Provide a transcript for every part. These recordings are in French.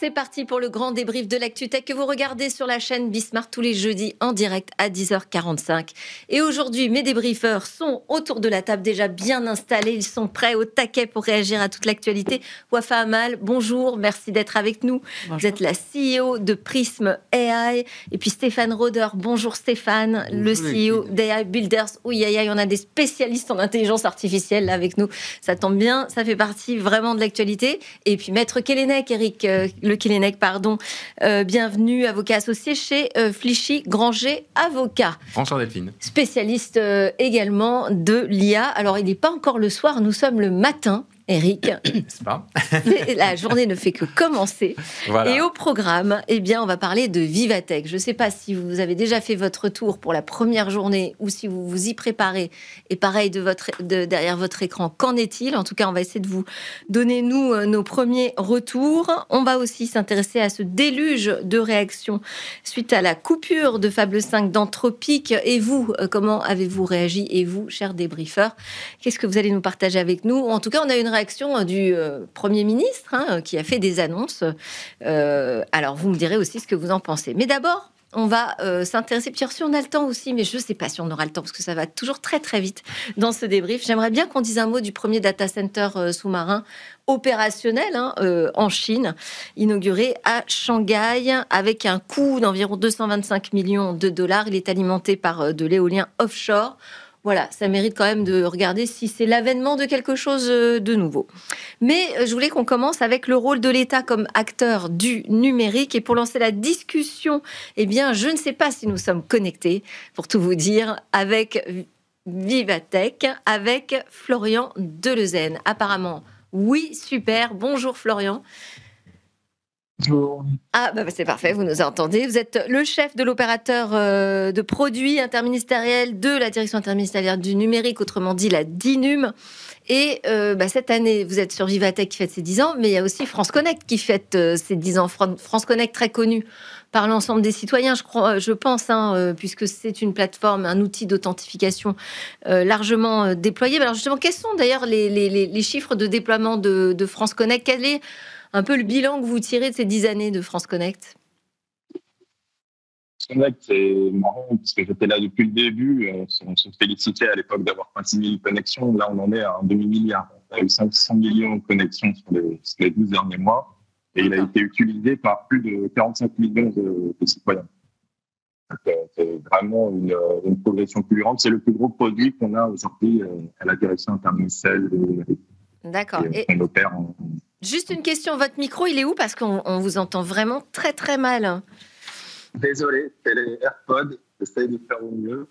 C'est parti pour le grand débrief de l'ActuTech que vous regardez sur la chaîne Bismart tous les jeudis en direct à 10h45. Et aujourd'hui, mes débriefeurs sont autour de la table déjà bien installés. Ils sont prêts au taquet pour réagir à toute l'actualité. Wafa Amal, bonjour, merci d'être avec nous. Bonjour. Vous êtes la CEO de Prism AI. Et puis Stéphane Roder, bonjour Stéphane, bonjour, le CEO d'AI Builders. Oui, on a des spécialistes en intelligence artificielle là avec nous. Ça tombe bien, ça fait partie vraiment de l'actualité. Et puis Maître Kellenek, Eric Le Kellenek, bienvenue, avocat associé chez Flichy Granger Avocat. Bonjour Delphine. Spécialiste également de l'IA. Alors, il n'est pas encore le soir, nous sommes le matin. Eric, n'est-ce pas? La journée ne fait que commencer. Voilà. Et au programme, on va parler de Vivatech. Je ne sais pas si vous avez déjà fait votre tour pour la première journée ou si vous vous y préparez. Et pareil, derrière votre écran, qu'en est-il? En tout cas, on va essayer de vous donner, nos premiers retours. On va aussi s'intéresser à ce déluge de réactions suite à la coupure de Fable 5 d'Anthropic. Et vous, comment avez-vous réagi? Et vous, chers débriefeurs, qu'est-ce que vous allez nous partager avec nous? En tout cas, on a une réaction du Premier ministre qui a fait des annonces. Alors, vous me direz aussi ce que vous en pensez. Mais d'abord, on va s'intéresser, puis si on a le temps aussi, mais je ne sais pas si on aura le temps, parce que ça va toujours très très vite dans ce débrief. J'aimerais bien qu'on dise un mot du premier data center sous-marin opérationnel en Chine, inauguré à Shanghai, avec un coût d'environ 225 millions de dollars. Il est alimenté par de l'éolien offshore. Voilà, ça mérite quand même de regarder si c'est l'avènement de quelque chose de nouveau. Mais je voulais qu'on commence avec le rôle de l'État comme acteur du numérique. Et pour lancer la discussion, je ne sais pas si nous sommes connectés, pour tout vous dire, avec Vivatech, avec Florian Delezaine. Apparemment, oui, super. Bonjour Florian. Bonjour. C'est parfait, vous nous entendez. Vous êtes le chef de l'opérateur de produits interministériels de la direction interministérielle du numérique, autrement dit la DINUM. Et cette année, vous êtes sur Vivatech qui fête ses 10 ans, mais il y a aussi France Connect qui fête ses 10 ans. France Connect très connue par l'ensemble des citoyens, je pense, puisque c'est une plateforme, un outil d'authentification largement déployé. Alors justement, quels sont d'ailleurs les chiffres de déploiement de France Connect? Quel est un peu le bilan que vous tirez de ces 10 années de France Connect? France Connect, c'est marrant, parce que j'étais là depuis le début. On se félicitait à l'époque d'avoir 26 000 connexions. Là, on en est à un demi-milliard. On a eu 500 millions de connexions sur les 12 derniers mois. Et il a été utilisé par plus de 45 millions de citoyens. Donc, c'est vraiment une progression fulgurante. C'est le plus gros produit qu'on a aujourd'hui à la direction interministérielle de numérique. D'accord. Et on opère Juste une question, votre micro, il est où? Parce qu'on vous entend vraiment très très mal. Désolé, c'est les AirPods, j'essaie de faire au mieux.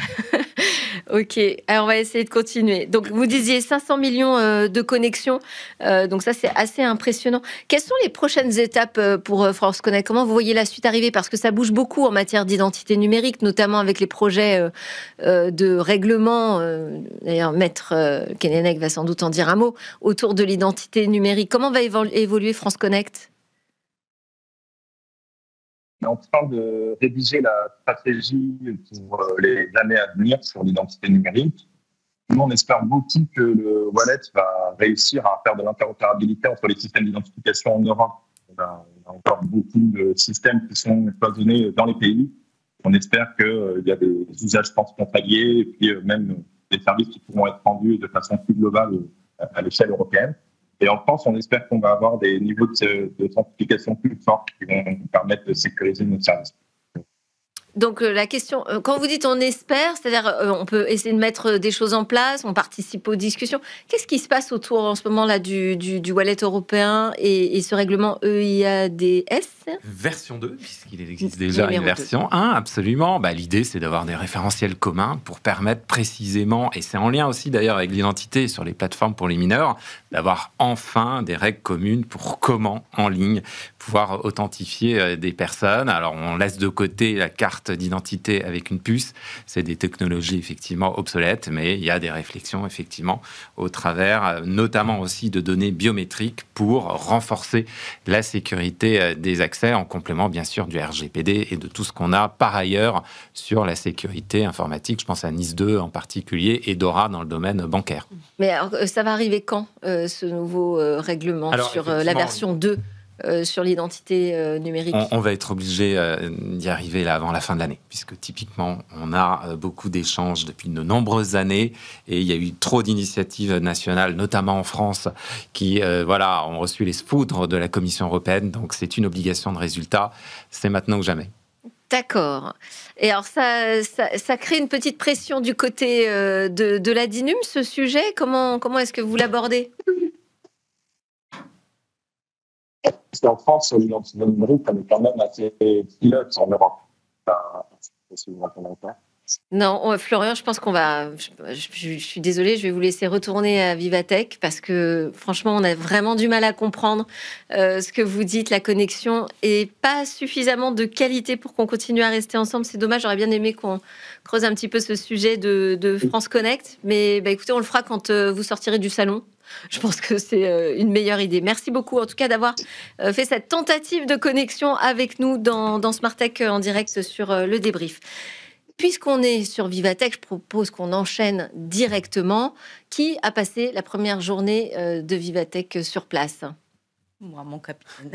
Ok, alors on va essayer de continuer. Donc vous disiez 500 millions de connexions, donc ça c'est assez impressionnant. Quelles sont les prochaines étapes pour France Connect? Comment vous voyez la suite arriver? Parce que ça bouge beaucoup en matière d'identité numérique, notamment avec les projets de règlement. D'ailleurs, Maître Kellenek va sans doute en dire un mot autour de l'identité numérique. Comment va évoluer France Connect? On est en train de rédiger la stratégie pour les années à venir sur l'identité numérique. Nous, on espère beaucoup que le wallet va réussir à faire de l'interopérabilité entre les systèmes d'identification en Europe. On a encore beaucoup de systèmes qui sont cloisonnés dans les pays. On espère qu'il y a des usages transfrontaliers et puis même des services qui pourront être rendus de façon plus globale à l'échelle européenne. Et en France, on espère qu'on va avoir des niveaux de certification plus forts qui vont nous permettre de sécuriser nos services. Donc la question, quand vous dites on espère, c'est-à-dire on peut essayer de mettre des choses en place, on participe aux discussions. Qu'est-ce qui se passe autour en ce moment-là du wallet européen et ce règlement EIADS? Version 2, puisqu'il existe déjà une version 1, absolument. L'idée, c'est d'avoir des référentiels communs pour permettre précisément, et c'est en lien aussi d'ailleurs avec l'identité sur les plateformes pour les mineurs, d'avoir enfin des règles communes pour comment, en ligne, pouvoir authentifier des personnes. Alors, on laisse de côté la carte d'identité avec une puce. C'est des technologies effectivement obsolètes, mais il y a des réflexions effectivement au travers, notamment aussi de données biométriques pour renforcer la sécurité des accès, en complément bien sûr du RGPD et de tout ce qu'on a par ailleurs sur la sécurité informatique. Je pense à NIS2 en particulier et DORA dans le domaine bancaire. Mais alors, ça va arriver quand, ce nouveau règlement sur la version 2? sur l'identité numérique. On va être obligé d'y arriver là avant la fin de l'année, puisque typiquement, on a beaucoup d'échanges depuis de nombreuses années et il y a eu trop d'initiatives nationales, notamment en France, qui ont reçu les foudres de la Commission européenne. Donc, c'est une obligation de résultat. C'est maintenant ou jamais. D'accord. Et alors, ça crée une petite pression du côté de la DINUM, ce sujet. Comment est-ce que vous l'abordez ? Parce qu'en France, l'identité numérique, elle est quand même assez pilote en Europe. Non, Florian, je pense qu'on va... Je suis désolée, je vais vous laisser retourner à Vivatech parce que franchement, on a vraiment du mal à comprendre ce que vous dites. La connexion et pas suffisamment de qualité pour qu'on continue à rester ensemble. C'est dommage, j'aurais bien aimé qu'on creuse un petit peu ce sujet de France Connect. Mais écoutez, on le fera quand vous sortirez du salon. Je pense que c'est une meilleure idée. Merci beaucoup, en tout cas, d'avoir fait cette tentative de connexion avec nous dans Smart Tech en direct sur le débrief. Puisqu'on est sur Vivatech, je propose qu'on enchaîne directement. Qui a passé la première journée de Vivatech sur place ? Moi, mon capitaine.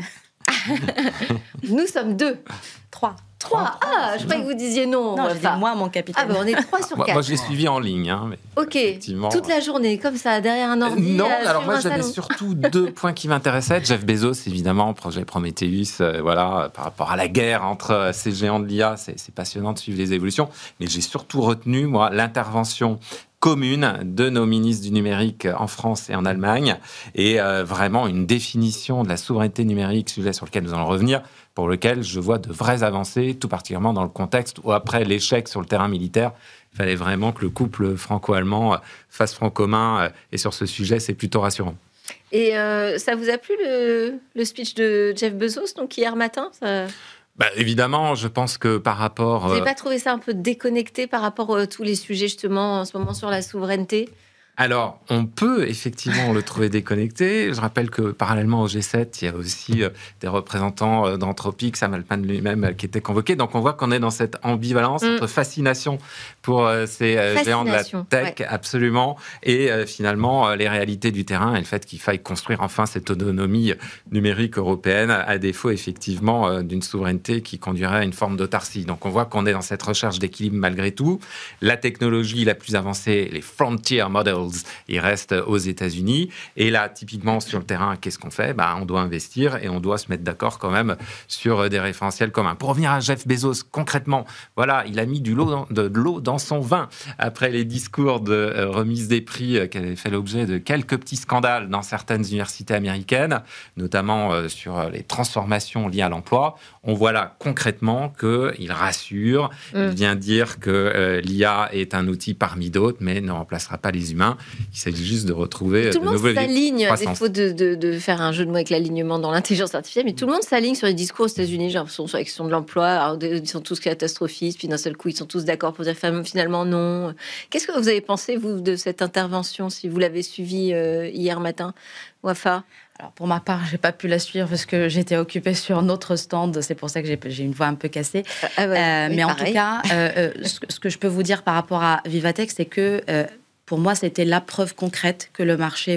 Nous sommes 2. 3. Ah, je croyais que vous disiez non. Non, je dis moi, mon capitaine. Ah, on est 3 sur 4. Moi, je l'ai suivi en ligne. Mais ok, toute la journée, comme ça, derrière un ordi. Non, alors moi, j'avais surtout 2 points qui m'intéressaient. Jeff Bezos, évidemment, projet Prometheus, par rapport à la guerre entre ces géants de l'IA. C'est passionnant de suivre les évolutions. Mais j'ai surtout retenu, moi, l'intervention commune de nos ministres du numérique en France et en Allemagne, et vraiment une définition de la souveraineté numérique, sujet sur lequel nous allons revenir, pour lequel je vois de vraies avancées, tout particulièrement dans le contexte où, après l'échec sur le terrain militaire, il fallait vraiment que le couple franco-allemand fasse front commun, et sur ce sujet, c'est plutôt rassurant. Et ça vous a plu le speech de Jeff Bezos, donc hier matin Évidemment, je pense que par rapport... Vous n'avez pas trouvé ça un peu déconnecté par rapport à tous les sujets, justement, en ce moment, sur la souveraineté ? Alors, on peut effectivement le trouver déconnecté. Je rappelle que parallèlement au G7, il y a aussi des représentants d'Anthropic, Sam Altman lui-même, qui étaient convoqués. Donc, on voit qu'on est dans cette ambivalence entre fascination pour ces géants de la tech, absolument, et finalement les réalités du terrain et le fait qu'il faille construire enfin cette autonomie numérique européenne, à défaut effectivement d'une souveraineté qui conduirait à une forme d'autarcie. Donc, on voit qu'on est dans cette recherche d'équilibre malgré tout. La technologie la plus avancée, les frontier models, ils restent aux États-Unis. Et là, typiquement, sur le terrain, qu'est-ce qu'on fait ? On doit investir et on doit se mettre d'accord quand même sur des référentiels communs. Pour revenir à Jeff Bezos, concrètement, voilà, il a mis de l'eau dans son vin après les discours de remise des prix qui avaient fait l'objet de quelques petits scandales dans certaines universités américaines, notamment sur les transformations liées à l'emploi. On voit là concrètement qu'il rassure, il vient dire que l'IA est un outil parmi d'autres, mais ne remplacera pas les humains. Il s'agit juste de retrouver de nouveaux croissance. Tout le monde s'aligne, à défaut de faire un jeu de mots avec l'alignement dans l'intelligence artificielle, mais tout le monde s'aligne sur les discours aux États-Unis, j'ai l'impression, sur la question de l'emploi. Alors, ils sont tous catastrophistes, puis d'un seul coup, ils sont tous d'accord pour dire finalement non. Qu'est-ce que vous avez pensé, vous, de cette intervention, si vous l'avez suivie hier matin, Wafa ? Alors pour ma part, j'ai pas pu la suivre parce que j'étais occupée sur notre stand. C'est pour ça que j'ai une voix un peu cassée. Mais en tout cas, ce que je peux vous dire par rapport à Vivatech, c'est que pour moi, c'était la preuve concrète que le marché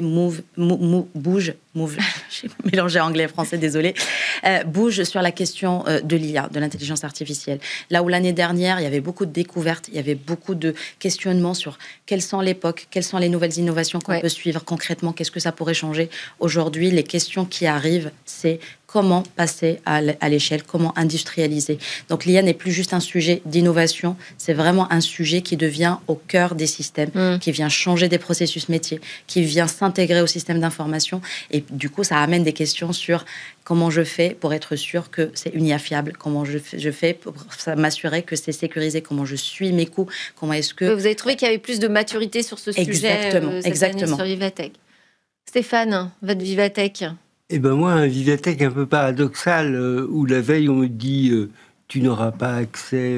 bouge, j'ai mélangé anglais et français, désolé, bouge sur la question de l'IA, de l'intelligence artificielle. Là où l'année dernière, il y avait beaucoup de découvertes, il y avait beaucoup de questionnements sur quelles sont l'époque, quelles sont les nouvelles innovations qu'on peut suivre concrètement, qu'est-ce que ça pourrait changer. Aujourd'hui, les questions qui arrivent, c'est comment passer à l'échelle, comment industrialiser. Donc l'IA n'est plus juste un sujet d'innovation, c'est vraiment un sujet qui devient au cœur des systèmes, qui vient changer des processus métiers, qui vient s'intégrer au système d'information. Et du coup, ça amène des questions sur comment je fais pour être sûr que c'est une IA fiable, comment je fais pour m'assurer que c'est sécurisé, comment je suis mes coûts, comment est-ce que... Vous avez trouvé qu'il y avait plus de maturité sur ce sujet cette année sur Vivatech. Stéphane, votre Vivatech. Moi, un Vivatech un peu paradoxal, où la veille, on me dit tu n'auras pas accès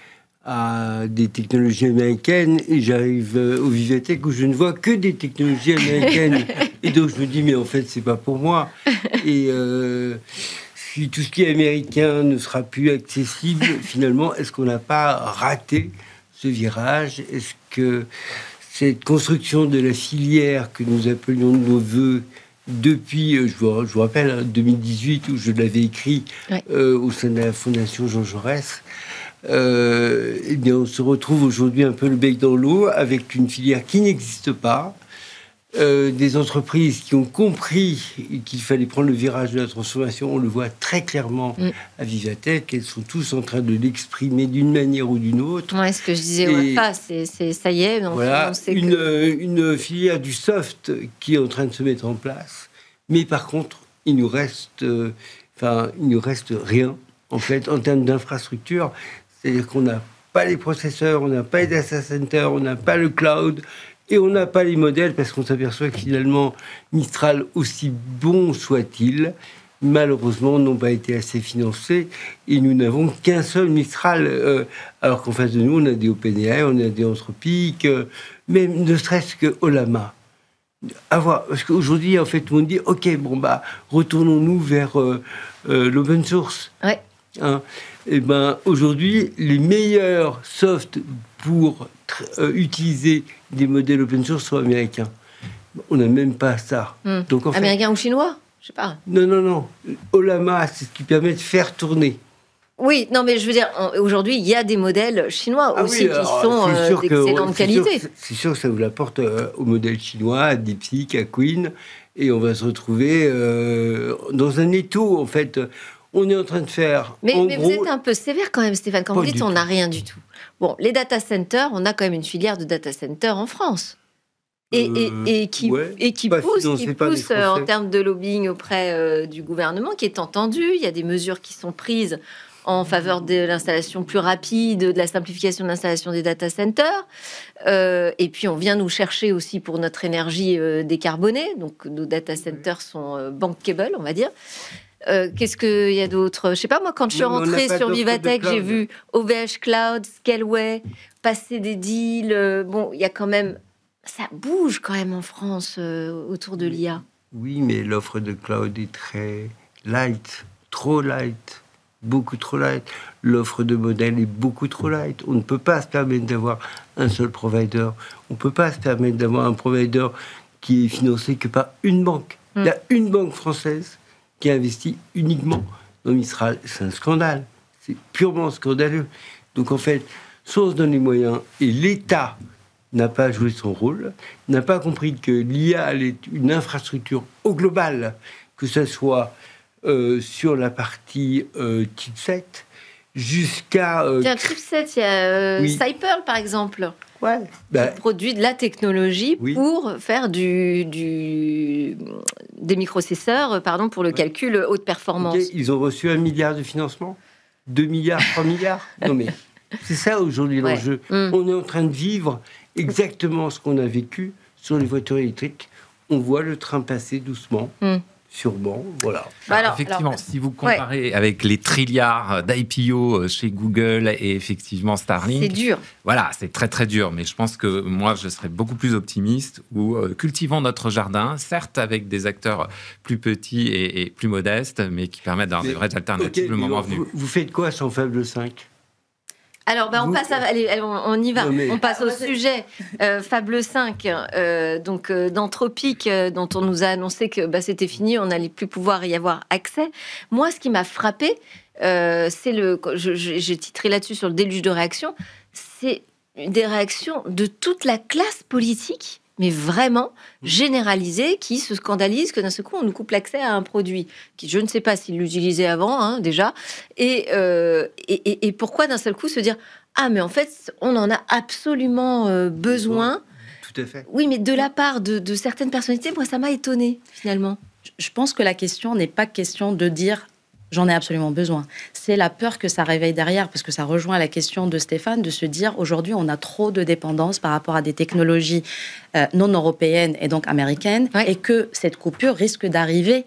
à des technologies américaines, et j'arrive au Vivatech où je ne vois que des technologies américaines. Et donc, je me dis, mais en fait, c'est pas pour moi. Et si tout ce qui est américain ne sera plus accessible, finalement, est-ce qu'on n'a pas raté ce virage ? Est-ce que cette construction de la filière que nous appelions de nos voeux depuis, je vous rappelle, 2018, où je l'avais écrit au sein de la Fondation Jean Jaurès, eh bien, on se retrouve aujourd'hui un peu le bec dans l'eau, avec une filière qui n'existe pas, des entreprises qui ont compris qu'il fallait prendre le virage de la transformation. On le voit très clairement à Vivatech. Elles sont tous en train de l'exprimer d'une manière ou d'une autre. Ouais, ce que je disais au FA, ça y est. Donc voilà, on sait une filière du soft qui est en train de se mettre en place. Mais par contre, il nous reste rien, en fait, en termes d'infrastructure. C'est-à-dire qu'on n'a pas les processeurs, on n'a pas les data centers, on n'a pas le cloud. Et on n'a pas les modèles parce qu'on s'aperçoit que finalement, Mistral, aussi bon soit-il, malheureusement, n'ont pas été assez financés. Et nous n'avons qu'un seul Mistral. Alors qu'en face de nous, on a des OpenAI, on a des Anthropic, même ne serait-ce que Ollama. Parce qu'aujourd'hui, en fait, tout le monde dit, OK, retournons-nous vers l'open source. Ouais. Hein, et aujourd'hui, les meilleurs softs pour utiliser des modèles open source sont américains. On n'a même pas ça. Donc, en fait, américains ou chinois? Je sais pas. Non. Ollama, c'est ce qui permet de faire tourner. Oui, non, mais je veux dire, aujourd'hui, il y a des modèles chinois aussi qui sont d'excellente qualité. C'est sûr que ça vous l'apporte au modèle chinois, à DeepSeek, à Queen, et on va se retrouver dans un étau, en fait. On est en train de faire... Mais vous êtes un peu sévère quand même, Stéphane, quand vous dites on n'a rien du tout. Bon, les data centers, on a quand même une filière de data centers en France. Et qui pousse en termes de lobbying auprès du gouvernement, qui est entendu. Il y a des mesures qui sont prises en faveur de l'installation plus rapide, de la simplification de l'installation des data centers. Et puis, on vient nous chercher aussi pour notre énergie décarbonée. Donc, nos data centers sont bankable, on va dire. Qu'est-ce qu'il y a d'autre? Je sais pas, moi, quand je suis rentrée sur Vivatech, j'ai vu OVH Cloud, Scaleway, passer des deals. Bon, il y a quand même... Ça bouge quand même en France autour de l'IA. Oui, mais l'offre de cloud est très light, trop light, beaucoup trop light. L'offre de modèle est beaucoup trop light. On ne peut pas se permettre d'avoir un seul provider. On ne peut pas se permettre d'avoir un provider qui est financé que par une banque. Il y a une banque française qui investit uniquement dans Mistral. C'est un scandale. C'est purement scandaleux. Donc, en fait, soit on se donne les moyens et l'État n'a pas joué son rôle, n'a pas compris que l'IA est une infrastructure au global, que ce soit sur la partie chipset, jusqu'à... Il y a un chipset, il y a Cyper, par exemple. Ouais. Qui produit de la technologie pour faire des microprocesseurs, pour le calcul haute performance. Okay. Ils ont reçu 1 milliard de financement, 2 milliards, 3 milliards. Non mais c'est ça aujourd'hui l'enjeu. On est en train de vivre exactement ce qu'on a vécu sur les voitures électriques. On voit le train passer doucement. Sûrement, voilà. Effectivement, si vous comparez avec les trilliards d'IPO chez Google et effectivement Starlink... C'est dur. Voilà, c'est très très dur, mais je pense que moi, je serais beaucoup plus optimiste où cultivons notre jardin, certes avec des acteurs plus petits et plus modestes, mais qui permettent d'avoir des vraies alternatives le moment venu. Vous faites quoi sans Fable 5 ? Alors, on passe on y va. On passe au sujet. Fable 5, d'Anthropic, dont on nous a annoncé que c'était fini, on n'allait plus pouvoir y avoir accès. Moi, ce qui m'a frappé, j'ai titré là-dessus sur le déluge de réactions, c'est des réactions de toute la classe politique, mais vraiment généralisée, qui se scandalise que d'un seul coup, on nous coupe l'accès à un produit qui, je ne sais pas s'il l'utilisait avant, déjà, et pourquoi d'un seul coup se dire « Ah, mais en fait, on en a absolument besoin ». Tout à fait. Oui, mais de la part de certaines personnalités, moi, ça m'a étonnée, finalement. Je pense que la question n'est pas question de dire j'en ai absolument besoin. C'est la peur que ça réveille derrière, parce que ça rejoint la question de Stéphane, de se dire aujourd'hui on a trop de dépendance par rapport à des technologies non européennes et donc américaines, et que cette coupure risque d'arriver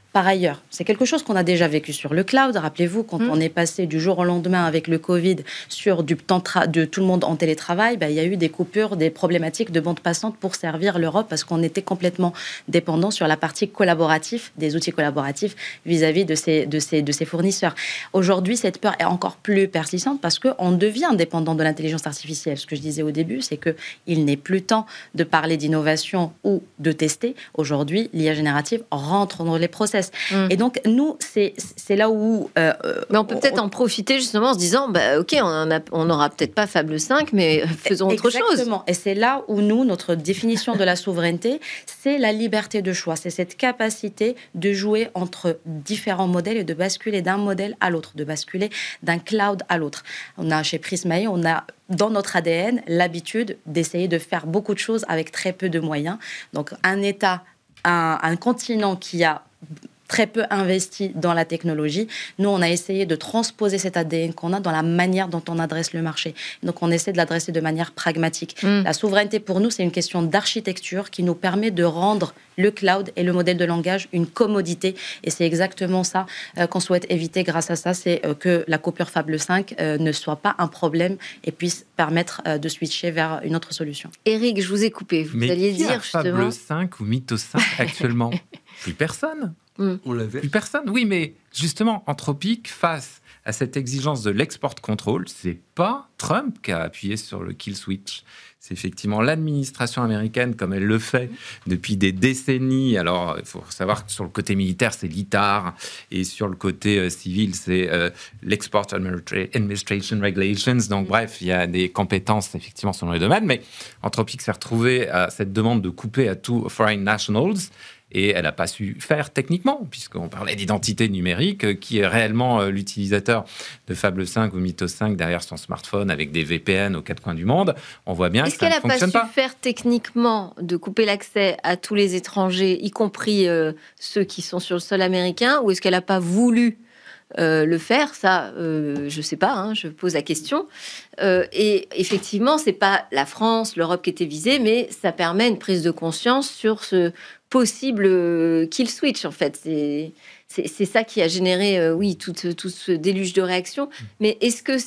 par ailleurs. C'est quelque chose qu'on a déjà vécu sur le cloud. Rappelez-vous, quand on est passé du jour au lendemain avec le Covid sur du temps de tout le monde en télétravail, il y a eu des coupures, des problématiques de bande passante pour servir l'Europe parce qu'on était complètement dépendant sur la partie collaborative, des outils collaboratifs vis-à-vis de ces fournisseurs. Aujourd'hui, cette peur est encore plus persistante parce qu'on devient dépendant de l'intelligence artificielle. Ce que je disais au début, c'est qu'il n'est plus temps de parler d'innovation ou de tester. Aujourd'hui, l'IA générative rentre dans les process. Et donc, nous, c'est là où... mais on peut peut-être en profiter justement en se disant, OK, on n'aura peut-être pas Fable 5, mais faisons autre chose. Exactement. Et c'est là où nous, notre définition de la souveraineté, c'est la liberté de choix. C'est cette capacité de jouer entre différents modèles et de basculer d'un modèle à l'autre, de basculer d'un cloud à l'autre. On a chez Prismae, on a dans notre ADN l'habitude d'essayer de faire beaucoup de choses avec très peu de moyens. Donc, un État, un continent qui a très peu investi dans la technologie. Nous, on a essayé de transposer cet ADN qu'on a dans la manière dont on adresse le marché. Donc, on essaie de l'adresser de manière pragmatique. La souveraineté, pour nous, c'est une question d'architecture qui nous permet de rendre le cloud et le modèle de langage une commodité. Et c'est exactement ça qu'on souhaite éviter grâce à ça, c'est que la coupure Fable 5 ne soit pas un problème et puisse permettre de switcher vers une autre solution. Éric, je vous ai coupé. Vous alliez dire justement... Fable 5 ou Mythos 5 actuellement? Plus personne. On l'avait. Plus personne, oui, mais justement, Anthropic, face à cette exigence de l'export control, c'est pas Trump qui a appuyé sur le kill switch. C'est effectivement l'administration américaine, comme elle le fait depuis des décennies. Alors, il faut savoir que sur le côté militaire, c'est l'ITAR, et sur le côté civil, c'est l'Export Administration Regulations. Donc, bref, il y a des compétences, effectivement, selon les domaines. Mais Anthropic s'est retrouvé à cette demande de couper à tout foreign nationals. Et elle n'a pas su faire techniquement, puisqu'on parlait d'identité numérique, qui est réellement l'utilisateur de Fable 5 ou Mythos 5 derrière son smartphone avec des VPN aux quatre coins du monde. On voit bien que ça ne fonctionne pas. Est-ce qu'elle n'a pas su faire techniquement de couper l'accès à tous les étrangers, y compris ceux qui sont sur le sol américain, ou est-ce qu'elle n'a pas voulu le faire? Ça, je ne sais pas, je pose la question. Et effectivement, ce n'est pas la France, l'Europe qui était visée, mais ça permet une prise de conscience sur ce possible kill switch, en fait. C'est ça qui a généré, tout ce déluge de réactions. Mais est-ce que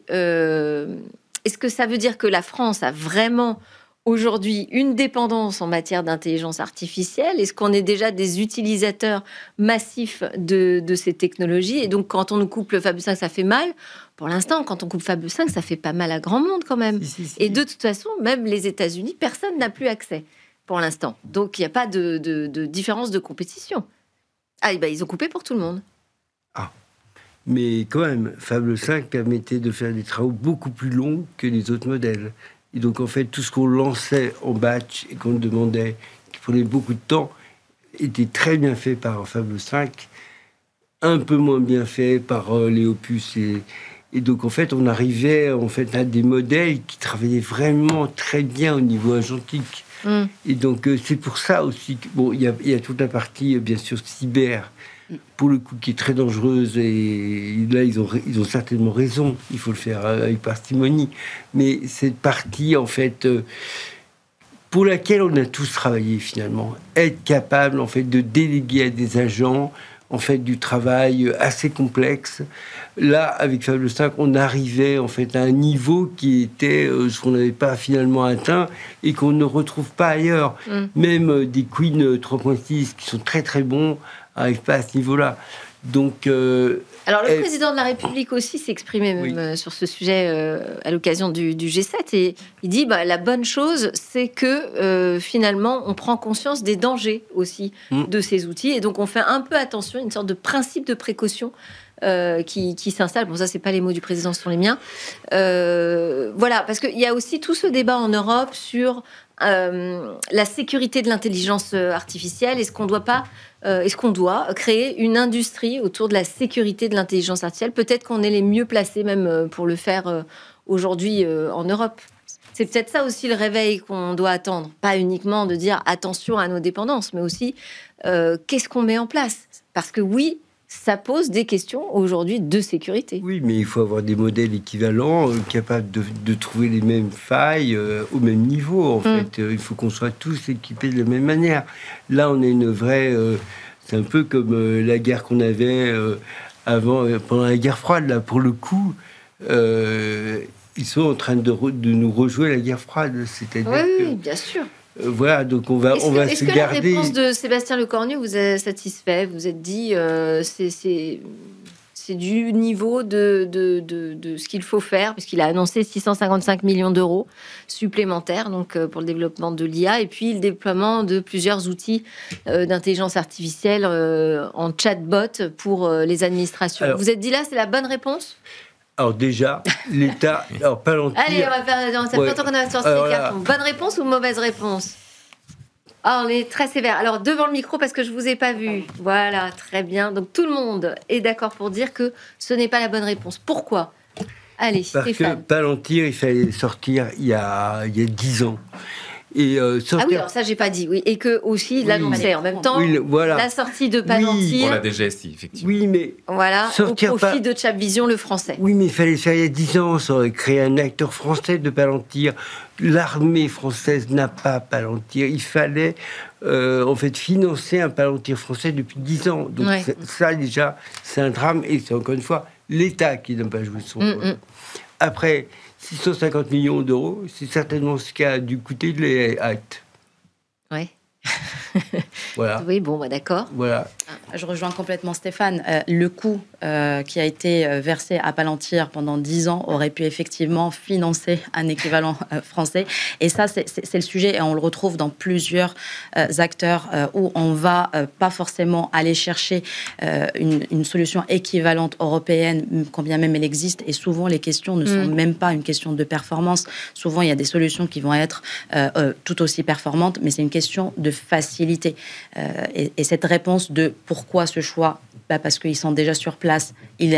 ça veut dire que la France a vraiment aujourd'hui une dépendance en matière d'intelligence artificielle? Est-ce qu'on est déjà des utilisateurs massifs de ces technologies? Et donc, quand on nous coupe le Fable 5, ça fait mal. Pour l'instant, quand on coupe Fable 5, ça fait pas mal à grand monde quand même. Si. Et de toute façon, même les États-Unis, personne n'a plus accès pour l'instant. Donc, il n'y a pas de différence de compétition. Ah, ils ont coupé pour tout le monde. Ah, mais quand même, Fable 5 permettait de faire des travaux beaucoup plus longs que les autres modèles. Et donc, en fait, tout ce qu'on lançait en batch et qu'on demandait, qui prenait beaucoup de temps, était très bien fait par Fable 5, un peu moins bien fait par les Opus. Et donc, en fait, on arrivait à des modèles qui travaillaient vraiment très bien au niveau agentique. Et donc, c'est pour ça aussi que, il y a toute la partie, bien sûr, cyber, pour le coup, qui est très dangereuse. Et là, ils ont certainement raison. Il faut le faire avec parcimonie. Mais cette partie, en fait, pour laquelle on a tous travaillé, finalement, être capable, en fait, de déléguer à des agents, en fait, du travail assez complexe. Là, avec Fable 5, on arrivait, en fait, à un niveau qui était ce qu'on n'avait pas finalement atteint et qu'on ne retrouve pas ailleurs. Même des Queen 3.6 qui sont très, très bons n'arrivent pas à ce niveau-là. Donc... Alors, le président de la République aussi s'est exprimé même sur ce sujet à l'occasion du G7. Et il dit, la bonne chose, c'est que finalement, on prend conscience des dangers aussi de ces outils. Et donc, on fait un peu attention, une sorte de principe de précaution qui s'installe. Bon, ça, c'est pas les mots du président, ce sont les miens. Voilà, parce qu'il y a aussi tout ce débat en Europe sur la sécurité de l'intelligence artificielle. Est-ce qu'on doit créer une industrie autour de la sécurité de l'intelligence artificielle? Peut-être qu'on est les mieux placés même pour le faire aujourd'hui en Europe. C'est peut-être ça aussi le réveil qu'on doit attendre. Pas uniquement de dire attention à nos dépendances, mais aussi qu'est-ce qu'on met en place? Parce que oui, ça pose des questions aujourd'hui de sécurité. Oui, mais il faut avoir des modèles équivalents, capables de trouver les mêmes failles au même niveau. En fait, il faut qu'on soit tous équipés de la même manière. Là, on a une vraie C'est un peu comme la guerre qu'on avait avant, pendant la guerre froide. Là, pour le coup, ils sont en train de nous rejouer la guerre froide. C'est-à-dire oui, bien sûr. Voilà, donc on va se garder... Est-ce que la réponse de Sébastien Lecornu vous a satisfait? Vous vous êtes dit, c'est du niveau de ce qu'il faut faire, puisqu'il a annoncé 655 millions d'euros supplémentaires donc, pour le développement de l'IA, et puis le déploiement de plusieurs outils d'intelligence artificielle en chatbot pour les administrations. Alors, vous vous êtes dit là, c'est la bonne réponse? Alors déjà, l'État... Alors, Palantir... Allez, on va faire... Ça fait longtemps qu'on a sur ces cartons. Bonne réponse ou mauvaise réponse? Ah, on est très sévère. Alors, devant le micro, parce que je ne vous ai pas vu. Voilà, très bien. Donc, tout le monde est d'accord pour dire que ce n'est pas la bonne réponse. Pourquoi? Allez, Parce que Palantir, il fallait sortir il y a 10 ans. Et Ah oui, alors ça, j'ai pas dit. Oui. Et que aussi, l'annonçait en même temps, la sortie de Palantir. Pour la DGSI, effectivement. Oui, mais... Voilà, au profit de Chatvision, le français. Oui, mais il fallait faire il y a 10 ans. Ça aurait créé un acteur français de Palantir. L'armée française n'a pas Palantir. Il fallait, en fait, financer un Palantir français depuis 10 ans. Donc ça, déjà, c'est un drame. Et c'est encore une fois l'État qui n'a pas joué son rôle. Après... 650 millions d'euros, c'est certainement ce qu'a dû coûter les actes. Oui. Voilà. Oui, bon, d'accord. Voilà. Je rejoins complètement Stéphane. Le coût qui a été versé à Palantir pendant 10 ans aurait pu effectivement financer un équivalent français. Et ça, c'est le sujet, et on le retrouve dans plusieurs acteurs où on va pas forcément aller chercher une solution équivalente européenne, quand bien même elle existe. Et souvent, les questions ne sont même pas une question de performance. Souvent, il y a des solutions qui vont être tout aussi performantes, mais c'est une question de facilité. Et cette réponse de pourquoi ce choix, parce qu'ils sont déjà sur place,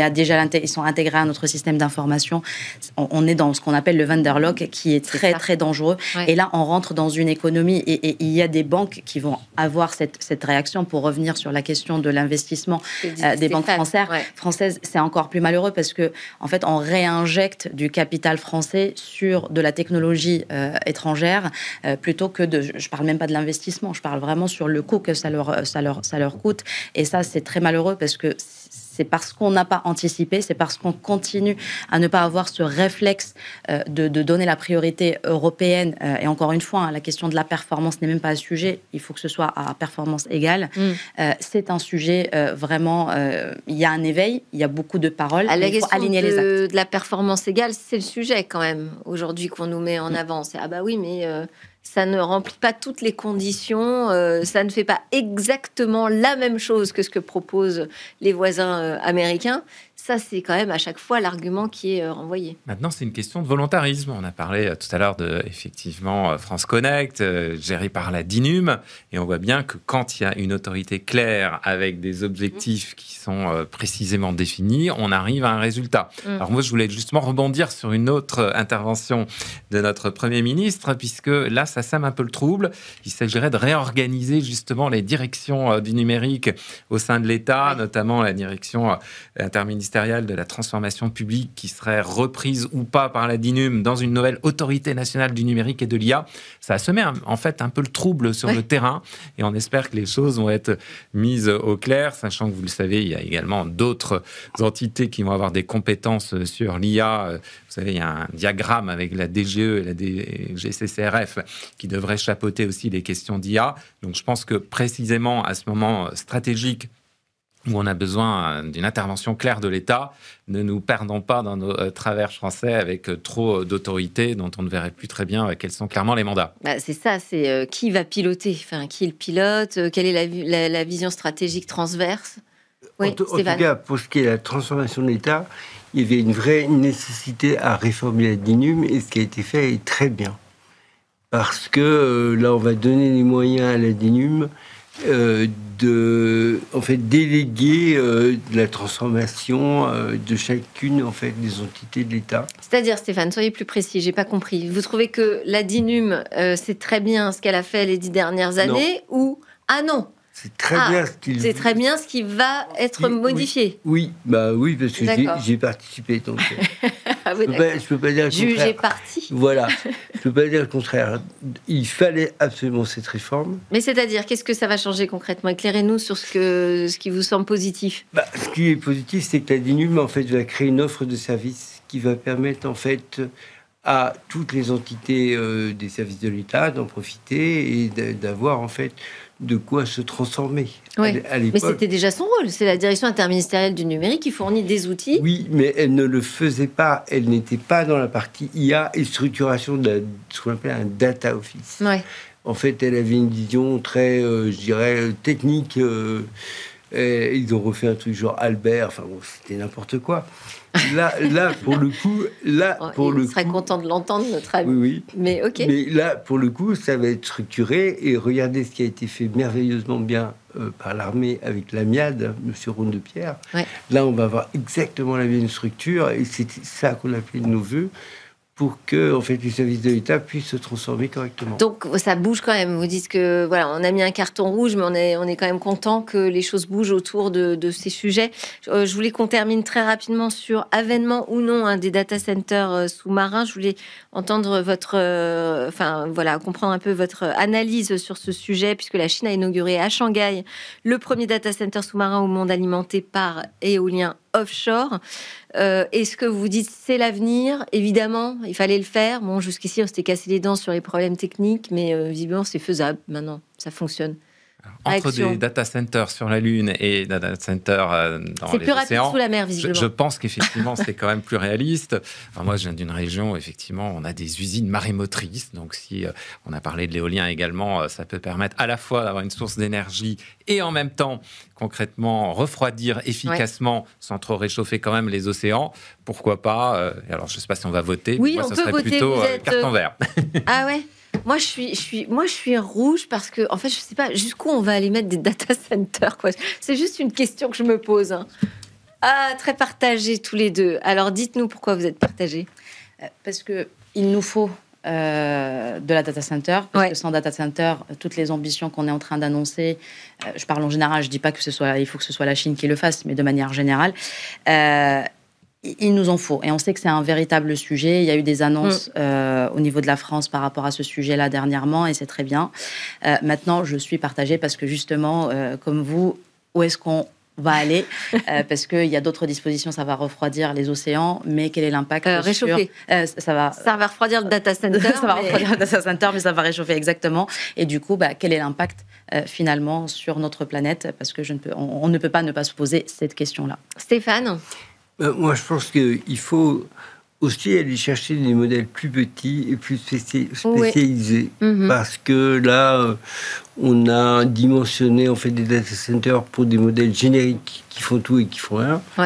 ils sont intégrés à notre système d'information. On est dans ce qu'on appelle le vendor lock, qui est très, très dangereux. Ouais. Et là, on rentre dans une économie, et il y a des banques qui vont avoir cette réaction. Pour revenir sur la question de l'investissement des banques françaises, c'est encore plus malheureux, parce que en fait, on réinjecte du capital français sur de la technologie étrangère, plutôt que je parle même pas de l'investissement, je parle vraiment sur le coût que ça leur coûte. Et ça, c'est très malheureux, parce que c'est parce qu'on n'a pas anticipé, c'est parce qu'on continue à ne pas avoir ce réflexe de donner la priorité européenne. Et encore une fois, la question de la performance n'est même pas un sujet. Il faut que ce soit à performance égale. C'est un sujet vraiment... il y a un éveil, il y a beaucoup de paroles. Il faut aligner les actes. De la performance égale, c'est le sujet quand même, aujourd'hui, qu'on nous met en avant. C'est, ah bah oui, mais... ça ne remplit pas toutes les conditions, ça ne fait pas exactement la même chose que ce que proposent les voisins américains. Ça, c'est quand même à chaque fois l'argument qui est renvoyé. Maintenant, c'est une question de volontarisme. On a parlé tout à l'heure de, effectivement, France Connect, gérée par la DINUM. Et on voit bien que quand il y a une autorité claire avec des objectifs qui sont précisément définis, on arrive à un résultat. Alors moi, je voulais justement rebondir sur une autre intervention de notre Premier ministre, puisque là, ça sème un peu le trouble. Il s'agirait de réorganiser justement les directions du numérique au sein de l'État, notamment la direction interministérielle de la transformation publique, qui serait reprise ou pas par la DINUM dans une nouvelle autorité nationale du numérique et de l'IA. Ça a semé en fait un peu le trouble sur le terrain, et on espère que les choses vont être mises au clair, sachant que, vous le savez, il y a également d'autres entités qui vont avoir des compétences sur l'IA. Vous savez, il y a un diagramme avec la DGE et la DGCCRF qui devrait chapeauter aussi les questions d'IA. Donc je pense que précisément à ce moment stratégique où on a besoin d'une intervention claire de l'État, ne nous perdons pas dans nos travers français avec trop d'autorités dont on ne verrait plus très bien quels sont clairement les mandats. C'est ça, c'est qui va piloter, qui le pilote, quelle est la vision stratégique transverse. Oui, en tout cas, pour ce qui est de la transformation de l'État, il y avait une vraie nécessité à réformer la DINUM, et ce qui a été fait est très bien. Parce que là, on va donner les moyens à la DINUM de déléguer la transformation de chacune des entités de l'État. C'est-à-dire, Stéphane, soyez plus précis, j'ai pas compris. Vous trouvez que la DINUM, c'est très bien ce qu'elle a fait les 10 dernières années, ou non? C'est très bien ce qui va être modifié. Oui, parce que j'ai participé. Donc. je peux pas dire le contraire. Jugé parti. Voilà, je peux pas dire le contraire. Il fallait absolument cette réforme. Mais c'est-à-dire, qu'est-ce que ça va changer concrètement? Éclairez-nous sur ce qui vous semble positif. Ce qui est positif, c'est que la DINUM en fait va créer une offre de services qui va permettre en fait à toutes les entités des services de l'État d'en profiter et d'avoir en fait de quoi se transformer. Oui. Mais c'était déjà son rôle. C'est la direction interministérielle du numérique qui fournit des outils. Oui, mais elle ne le faisait pas. Elle n'était pas dans la partie IA et structuration de ce qu'on appelle un data office. Ouais. En fait, elle avait une vision très, je dirais, technique. Ils ont refait un truc genre Albert. Enfin bon, c'était n'importe quoi. Là, pour le coup, il serait content de l'entendre, notre ami. Oui. Mais ok. Mais là, pour le coup, ça va être structuré et regardez ce qui a été fait merveilleusement bien par l'armée avec l'AMIAD, Monsieur Ronde-Pierre. Ouais. Là, on va avoir exactement la même structure et c'est ça qu'on appelait de nos voeux, pour que en fait, les services de l'État puissent se transformer correctement. Donc ça bouge quand même. Vous dites que voilà, on a mis un carton rouge, mais on est quand même content que les choses bougent autour de ces sujets. Je voulais qu'on termine très rapidement sur avènement ou non des data centers sous-marins. Je voulais entendre comprendre un peu votre analyse sur ce sujet, puisque la Chine a inauguré à Shanghai le premier data center sous-marin au monde alimenté par éolien offshore. Est-ce que vous dites c'est l'avenir? Évidemment, il fallait le faire. Bon, jusqu'ici, on s'était cassé les dents sur les problèmes techniques, mais visiblement, c'est faisable maintenant. Ça fonctionne. Entre des data centers sur la Lune et data centers dans les océans, c'est plus rapide sous la mer, visiblement. Je pense qu'effectivement, c'est quand même plus réaliste. Enfin, moi, je viens d'une région où, effectivement, on a des usines marémotrices. Donc, si on a parlé de l'éolien également, ça peut permettre à la fois d'avoir une source d'énergie et en même temps, concrètement, refroidir efficacement sans trop réchauffer quand même les océans. Pourquoi pas alors, je ne sais pas si on va voter. Oui, moi, on ça peut serait voter. plutôt carton vert. Ah ouais. Moi, je suis rouge parce que, en fait, je sais pas jusqu'où on va aller mettre des data centers, quoi. C'est juste une question que je me pose. Hein. Ah, très partagés tous les deux. Alors, dites-nous pourquoi vous êtes partagés. Parce que il nous faut de la data center. Parce que sans data center, toutes les ambitions qu'on est en train d'annoncer, je parle en général, je dis pas que il faut que ce soit la Chine qui le fasse, mais de manière générale. Il nous en faut. Et on sait que c'est un véritable sujet. Il y a eu des annonces au niveau de la France par rapport à ce sujet-là dernièrement, et c'est très bien. Maintenant, je suis partagée parce que justement, comme vous, où est-ce qu'on va aller parce qu'il y a d'autres dispositions, ça va refroidir les océans, mais quel est l'impact réchauffer. Ça va refroidir le data center. Ça va refroidir le data center, mais ça va réchauffer exactement. Et du coup, quel est l'impact finalement sur notre planète? Parce que on ne peut pas ne pas se poser cette question-là. Stéphane? Moi, je pense qu'il faut aussi aller chercher des modèles plus petits et plus spécialisés. Oui. Parce que là, on a dimensionné en fait des data centers pour des modèles génériques qui font tout et qui font rien. Ouais.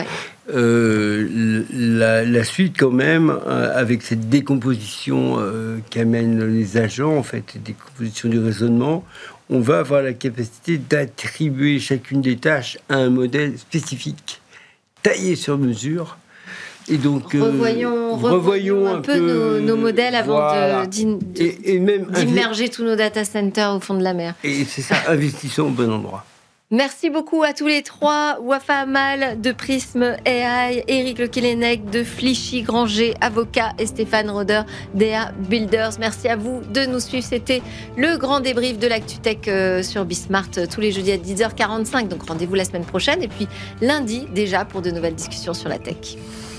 La suite, quand même, avec cette décomposition qu'amènent les agents, en fait, décomposition du raisonnement, on va avoir la capacité d'attribuer chacune des tâches à un modèle spécifique, taillé sur mesure. Et donc, revoyons un peu nos modèles avant d'immerger tous nos data centers au fond de la mer. Et c'est ça, investissons au bon endroit. Merci beaucoup à tous les trois. Wafa Amal de Prism AI, Éric Lequelenec de Flichy Granger, avocat, et Stéphane Roder d'EA Builders. Merci à vous de nous suivre. C'était le grand débrief de l'ActuTech sur Bismart tous les jeudis à 10h45. Donc rendez-vous la semaine prochaine et puis lundi déjà pour de nouvelles discussions sur la tech.